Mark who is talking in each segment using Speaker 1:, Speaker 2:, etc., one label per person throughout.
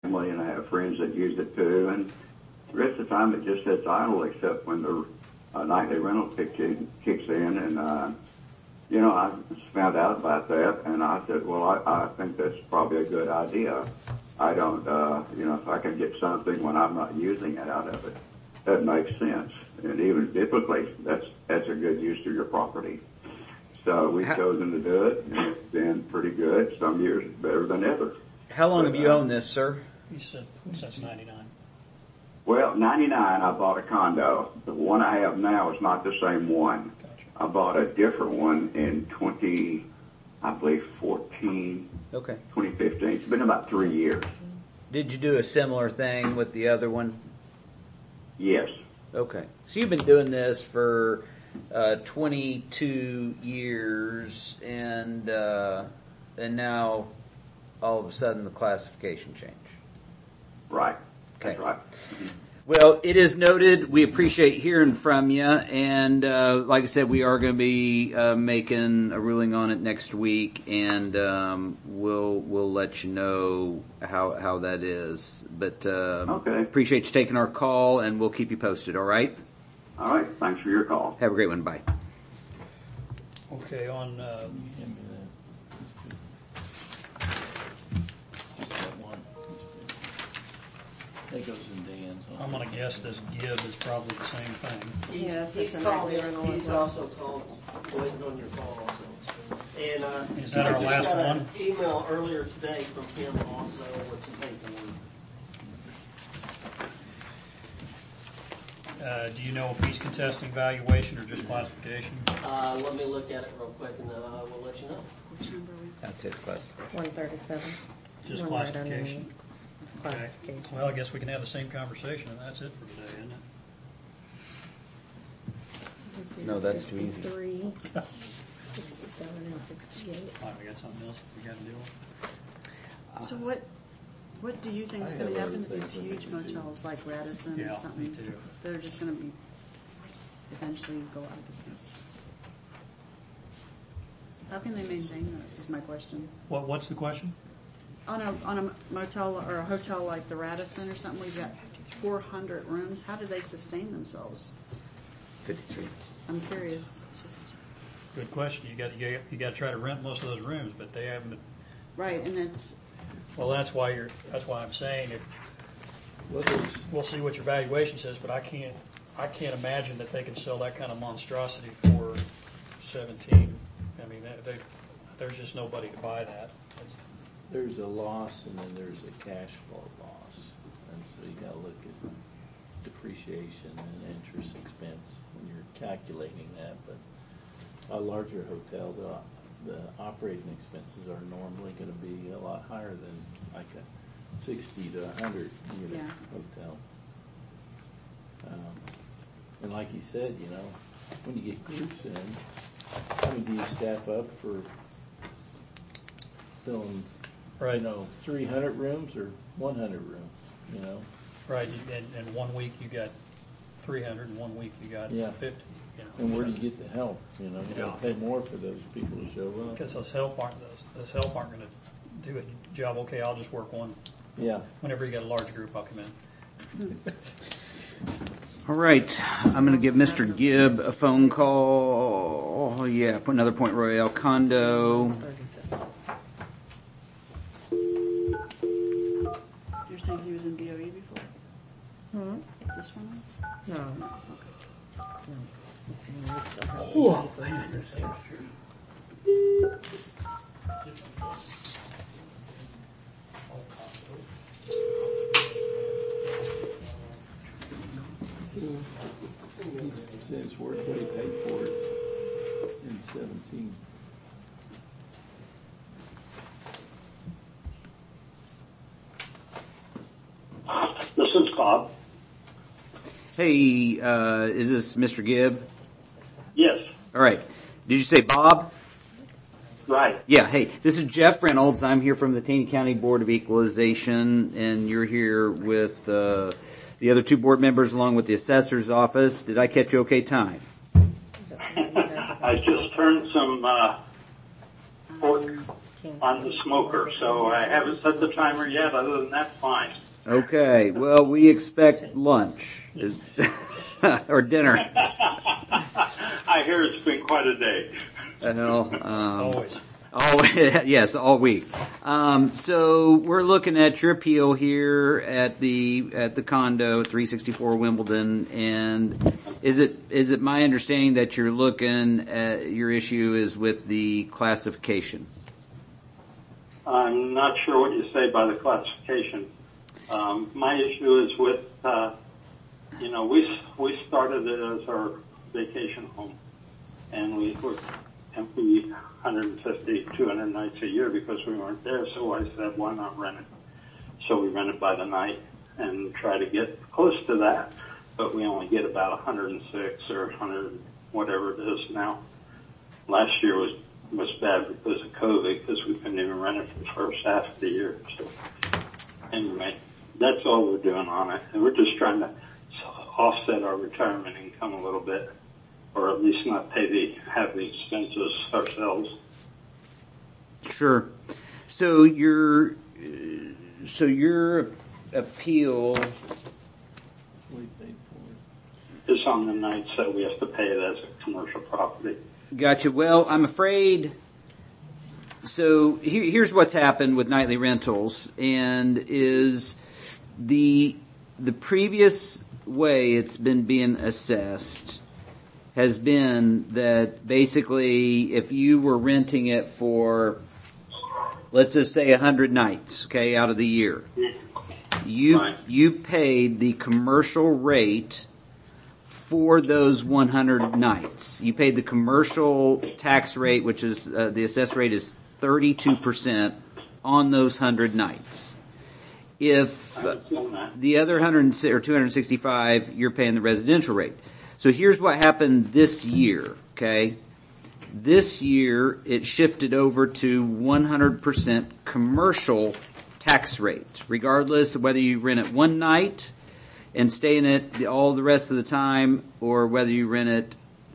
Speaker 1: family, and I have friends that use it too. And the rest of the time, it just sits idle, except when the nightly rental kicks in. And I found out about that, and I said, well, I think that's probably a good idea. I don't, if I can get something when I'm not using it out of it, that makes sense. And even biblically, that's a good use of your property. So we've chosen to do it, and it's been pretty good. Some years better than others.
Speaker 2: How long have you owned this, sir?
Speaker 3: You said since 99.
Speaker 1: Well, 99, I bought a condo. The one I have now is not the same one.
Speaker 3: Gotcha.
Speaker 1: I bought a different one in 2015.
Speaker 2: Okay.
Speaker 1: It's been about 3 years.
Speaker 2: Did you do a similar thing with the other one?
Speaker 1: Yes.
Speaker 2: Okay. So you've been doing this for 22 years, and now all of a sudden the classification changed.
Speaker 1: Right.
Speaker 2: Okay.
Speaker 1: That's right. Mm-hmm.
Speaker 2: Well, it is noted. We appreciate hearing from you, and like I said, we are going to be making a ruling on it next week, and we'll let you know how that is. But
Speaker 1: okay.
Speaker 2: Appreciate you taking our call, and we'll keep you posted. All right.
Speaker 1: All right. Thanks for your call.
Speaker 2: Have a great one. Bye.
Speaker 3: Okay, on
Speaker 4: that goes in Dan's.
Speaker 3: I'm going to guess this Gibb is probably the same thing.
Speaker 5: Yes,
Speaker 6: He's called me. He's also called, waiting on your call also. And
Speaker 3: is that our last one?
Speaker 6: I just got an email earlier today from him also with some paperwork.
Speaker 3: Do you know if he's contesting valuation or just classification?
Speaker 6: Let me look at it real quick and then I will let you know.
Speaker 5: Which number are we?
Speaker 2: That's his classification.
Speaker 5: 137.
Speaker 3: Just
Speaker 5: One right
Speaker 3: classification.
Speaker 5: underneath. It's classification.
Speaker 3: Okay. Well, I guess we can have the same conversation, and that's it for today, isn't it?
Speaker 2: No, that's too easy.
Speaker 5: 63, 67, and 68.
Speaker 3: All right, we got something else we got to deal with.
Speaker 7: So what do you think is going to happen to these huge motels like Radisson or something?
Speaker 3: Me too.
Speaker 7: They're just going to be eventually go out of business. How can they maintain those is my question.
Speaker 3: What's the question?
Speaker 7: On a motel or a hotel like the Radisson or something, we've got 400 rooms. How do they sustain themselves?
Speaker 2: 53.
Speaker 7: I'm curious. It's just
Speaker 3: Good question. You got to try to rent most of those rooms, but they haven't.
Speaker 7: right, and it's
Speaker 3: Well, that's why I'm saying we'll see what your valuation says, but I can't imagine that they can sell that kind of monstrosity for 17. I mean, there's just nobody to buy that.
Speaker 4: There's a loss and then there's a cash flow loss. And so you got to look at depreciation and interest expense when you're calculating that. But a larger hotel, the operating expenses are normally going to be a lot higher than like a 60 to 100 unit hotel. And like you said, when you get groups in, how many do you staff up for filling, 300 rooms or 100 rooms,
Speaker 3: Right, and 1 week you got 300, and 1 week you got 50.
Speaker 4: And where do you get the help? You got to pay more for those people to show up.
Speaker 3: Because those help aren't going to do a job. Okay, I'll just work one.
Speaker 4: Yeah.
Speaker 3: Whenever you got a large group, I'll come in.
Speaker 2: All right. I'm going to give Mr. Gibb a phone call. Oh, yeah, another Point Royale condo.
Speaker 5: 37.
Speaker 7: you're saying he was in BOE before? This one was?
Speaker 5: No. No. It's hanging. We still have
Speaker 4: He said it's worth what he paid for it in 17.
Speaker 8: This is Bob.
Speaker 2: Hey, is this Mr. Gibb?
Speaker 8: Yes.
Speaker 2: All right. Did you say Bob?
Speaker 8: Right.
Speaker 2: Yeah, hey, this is Jeff Reynolds. I'm here from the Taney County Board of Equalization, and you're here with the other two board members along with the assessor's office. Did I catch you okay time?
Speaker 8: I just turned some pork on the smoker, so I haven't set the timer yet. Other than that, fine.
Speaker 2: Okay, well, we expect lunch or dinner.
Speaker 8: I hear it's been quite a day.
Speaker 3: Always.
Speaker 2: Yes, all week. So we're looking at your appeal here at the condo at 364 Wimbledon, and is it my understanding that you're looking at your issue is with the classification?
Speaker 8: I'm not sure what you say by the classification. My issue is with, we started it as our vacation home, and we were empty 150, 200 nights a year because we weren't there. So I said, why not rent it? So we rent it by the night and try to get close to that, but we only get about 106 or 100, whatever it is now. Last year was bad because of COVID, because we couldn't even rent it for the first half of the year. So anyway, that's all we're doing on it. And we're just trying to offset our retirement income a little bit, or at least not have the expenses ourselves.
Speaker 2: Sure. So your appeal
Speaker 4: We paid for
Speaker 8: It's on the nights that we have to pay it as a commercial property.
Speaker 2: Gotcha. Well, I'm afraid. So here's what's happened with nightly rentals, and is the previous way it's been being assessed has been that basically if you were renting it for, let's just say 100 nights, okay, out of the year, you paid the commercial rate for those 100 nights. You paid the commercial tax rate, which is, the assessed rate is 32% on those 100 nights. If the other 100 or 265, you're paying the residential rate. So here's what happened this year, okay? This year, it shifted over to 100% commercial tax rate, regardless of whether you rent it one night and stay in it all the rest of the time, or whether you rent it,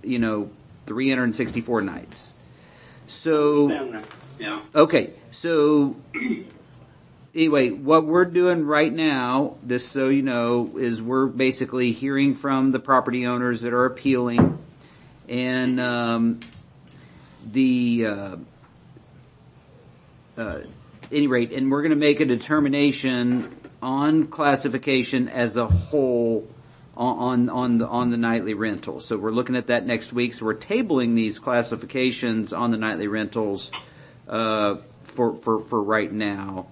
Speaker 2: 364 nights. So,
Speaker 8: Yeah.
Speaker 2: okay, so anyway, what we're doing right now, just so you know, is we're basically hearing from the property owners that are appealing, and any rate, and we're going to make a determination on classification as a whole on the nightly rental. So we're looking at that next week. So we're tabling these classifications on the nightly rentals for right now.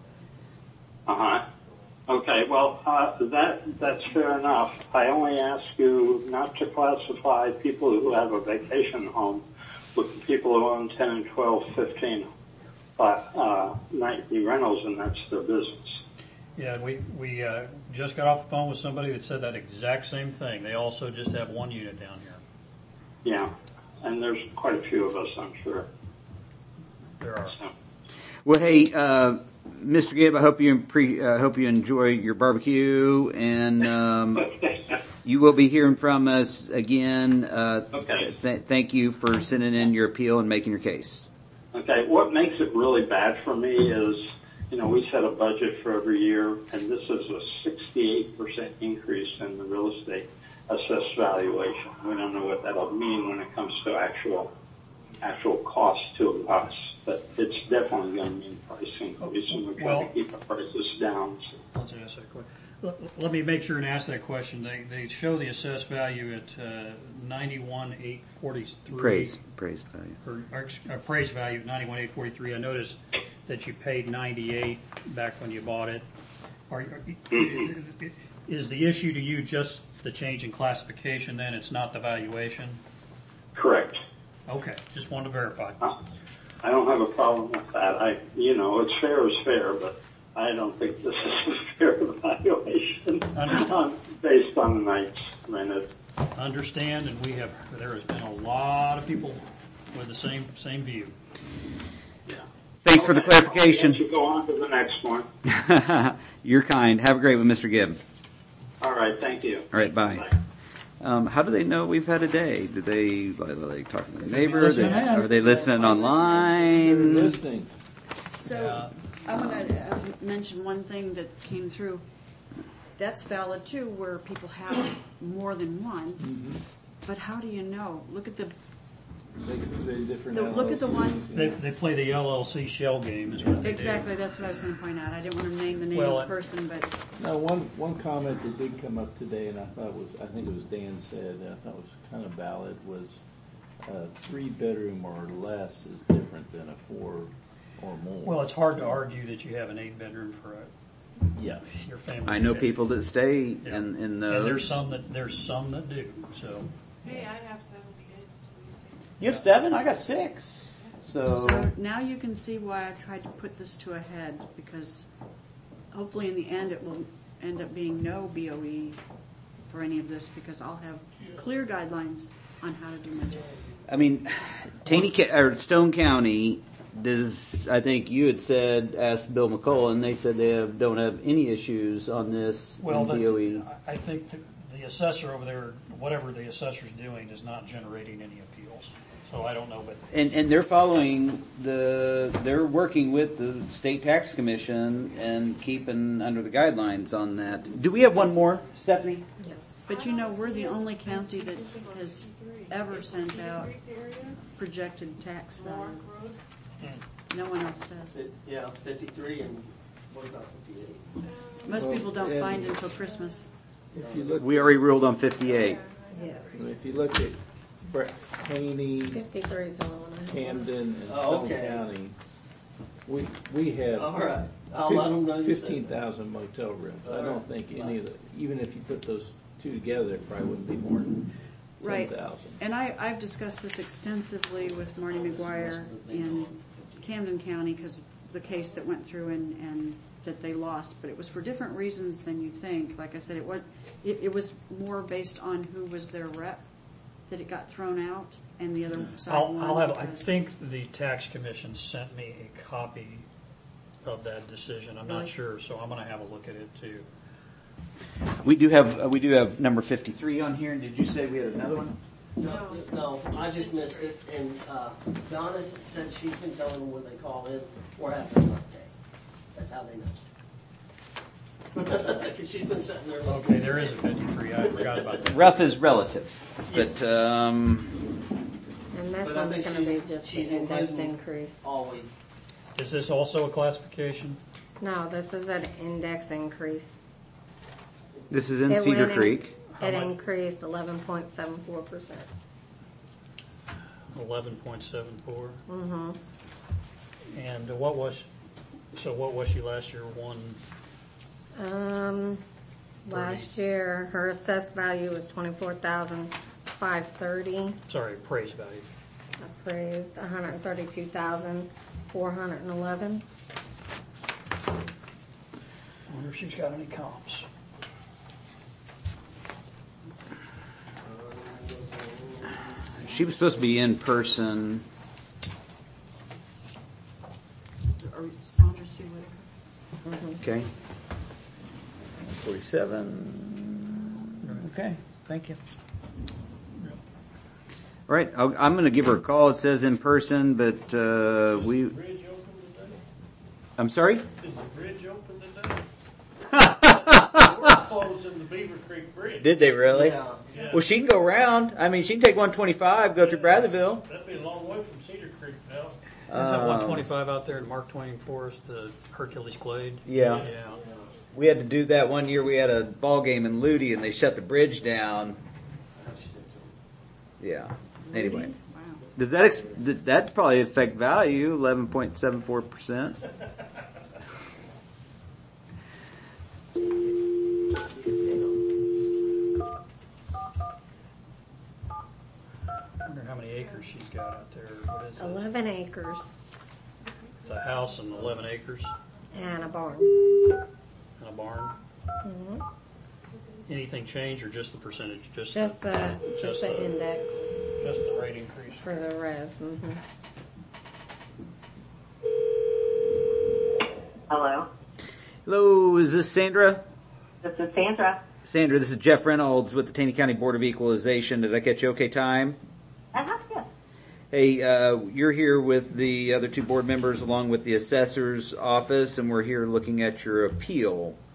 Speaker 8: Okay, well, that's fair enough. I only ask you not to classify people who have a vacation home with people who own 10 and 12, 15 nightly rentals, and that's their business.
Speaker 3: Yeah, we just got off the phone with somebody that said that exact same thing. They also just have one unit down here.
Speaker 8: Yeah, and there's quite a few of us, I'm sure.
Speaker 3: There are.
Speaker 8: So.
Speaker 2: Well, hey, Mr. Gibb, I hope you enjoy your barbecue, and you will be hearing from us again.
Speaker 8: Okay.
Speaker 2: Thank you for sending in your appeal and making your case.
Speaker 8: Okay, what makes it really bad for me is, we set a budget for every year, and this is a 68% increase in the real estate assessed valuation. We don't know what that'll mean when it comes to actual cost to us, but it's definitely going to mean price increase, and we're trying to keep the prices down.
Speaker 3: Let's ask that question. Let me make sure and ask that question. They show the assessed value at 91,843.
Speaker 2: Praise value.
Speaker 3: Or appraised value of 91,843. I noticed that you paid 98 back when you bought it. Is the issue to you just the change in classification? Then it's not the valuation.
Speaker 8: Correct.
Speaker 3: Okay, just wanted to verify.
Speaker 8: I don't have a problem with that. It's fair is fair, but I don't think this is a fair valuation based on the nights rented.
Speaker 3: Understand, and there has been a lot of people with the same view.
Speaker 8: Yeah.
Speaker 2: Thanks for the clarification.
Speaker 8: I'll let you go on to the next one.
Speaker 2: You're kind. Have a great one, Mr. Gibb.
Speaker 8: All right, thank you.
Speaker 2: All right, bye. How do they know we've had a day? Are they talking to their neighbors? Are they listening online?
Speaker 4: They're listening.
Speaker 7: So I want to mention one thing that came through. That's valid too, where people have more than one. But how do you know? Look at the look at the one.
Speaker 3: They play the LLC shell game is what they
Speaker 7: Exactly,
Speaker 3: do.
Speaker 7: that's what I was going to point out. I didn't want to name the name
Speaker 3: Well,
Speaker 7: of the person, but
Speaker 4: Now, one comment that did come up today, and I think it was Dan said, and I thought was kind of valid, was 3-bedroom or less is different than a 4 or more.
Speaker 3: Well, it's hard to argue that you have an 8-bedroom for
Speaker 4: yes.
Speaker 3: your family.
Speaker 2: I know people that stay
Speaker 3: Yeah.
Speaker 2: in those.
Speaker 3: And there's some that do. So
Speaker 9: Hey, I have 7 kids.
Speaker 2: You have 7? I got 6.
Speaker 7: so now you can see why I tried to put this to a head, because hopefully in the end it will end up being no BOE for any of this, because I'll have clear guidelines on how to do my job.
Speaker 2: I mean, Stone County does. I think you had said, asked Bill McCullough, and they said they don't have any issues on this in BOE.
Speaker 3: I think the assessor over there, whatever the assessor's doing, is not generating any appeals. So I don't know, but
Speaker 2: And they're following they're working with the state tax commission and keeping under the guidelines on that. Do we have one more, Stephanie?
Speaker 5: Yes.
Speaker 7: But you know, we're the only county that has ever sent out projected tax value. No one else does.
Speaker 6: Yeah, 53 and what about 58?
Speaker 7: Most
Speaker 4: Well,
Speaker 7: people don't
Speaker 4: and-
Speaker 7: find until Christmas.
Speaker 4: If you look,
Speaker 2: We already ruled on 58.
Speaker 5: Yes.
Speaker 4: if you look at Haney,
Speaker 5: 53 is the one I have.
Speaker 4: Camden, and
Speaker 6: Oh,
Speaker 4: Stone
Speaker 6: okay.
Speaker 4: County, we have
Speaker 6: All right. I'll let them know you said
Speaker 4: 15,000 motel rooms. I
Speaker 6: All
Speaker 4: don't
Speaker 6: right.
Speaker 4: think any of the, even if you put those two together, it probably wouldn't be more than
Speaker 7: Right.
Speaker 4: 10,000.
Speaker 7: And I've discussed this extensively with Marty McGuire in Camden County, because the case that went through and that they lost, but it was for different reasons than you think. Like I said, it was more based on who was their rep that it got thrown out, and the other side won.
Speaker 3: I
Speaker 7: because-
Speaker 3: think the tax commission sent me a copy of that decision. I'm not
Speaker 7: Really?
Speaker 3: sure, so I'm going to have a look at it too.
Speaker 2: We do have number 53 on here. Did you say we had another one?
Speaker 6: No, I just missed it. And Donna said she's been telling them when they call in, we're having a rough day. That's how they know. Because she's been sitting there listening.
Speaker 3: Okay, there is a 53. I forgot about that.
Speaker 2: Rough is relative, but
Speaker 5: And this
Speaker 6: But I
Speaker 5: one's
Speaker 6: think
Speaker 5: going to be
Speaker 6: she's-
Speaker 5: just the
Speaker 6: she's
Speaker 5: index
Speaker 6: including
Speaker 5: increase.
Speaker 6: All week.
Speaker 3: Is this also a classification?
Speaker 5: No, this is an index increase.
Speaker 2: this is in
Speaker 5: It
Speaker 2: Cedar
Speaker 5: went in-
Speaker 2: Creek.
Speaker 5: It increased 11.74%.
Speaker 3: 11.74.
Speaker 5: Mm-hmm.
Speaker 3: And what was she last year?
Speaker 5: Last year, her assessed value was $24,530.
Speaker 3: Sorry, appraised value.
Speaker 5: Appraised $132,411.
Speaker 3: I wonder if she's got any comps.
Speaker 2: She was supposed to be in person.
Speaker 7: Or Saunders C. Whitaker.
Speaker 2: Okay. 47. Okay, thank you. All right, I'm going to give her a call. It says in person, but we.
Speaker 10: Bridge open today?
Speaker 2: I'm sorry.
Speaker 10: Is the bridge open today? We're closing the Beaver Creek Bridge.
Speaker 2: Did they really?
Speaker 6: Yeah.
Speaker 10: Yeah.
Speaker 2: Well, she can go around. I mean, she can take 125, go through Bratherville.
Speaker 10: That'd be a long way from Cedar Creek now.
Speaker 3: Is that 125 out there at Mark Twain Forest, the Hercules Glade?
Speaker 2: Yeah.
Speaker 3: Yeah.
Speaker 2: We had to do that one year. We had a ball game in Ludi, and they shut the bridge down. Yeah. Anyway,
Speaker 7: Wow.
Speaker 2: does that probably affect value? 11.74%.
Speaker 3: I wonder how many acres she's got out there. What is it?
Speaker 5: 11 acres
Speaker 3: It's a house and 11 acres
Speaker 5: and a barn.
Speaker 3: and a barn.
Speaker 5: Mm-hmm.
Speaker 3: Anything change or just the percentage?
Speaker 5: Just the index
Speaker 3: just the rate increase.
Speaker 5: for the res. Mm-hmm.
Speaker 11: Hello,
Speaker 2: Hello, is this Sandra?
Speaker 11: this is Sandra.
Speaker 2: Sandra, this is Jeff Reynolds with the Taney County Board of Equalization. Did I catch you okay time?
Speaker 11: Yes.
Speaker 2: Hey, you're here with the other two board members along with the assessor's office, and we're here looking at your appeal.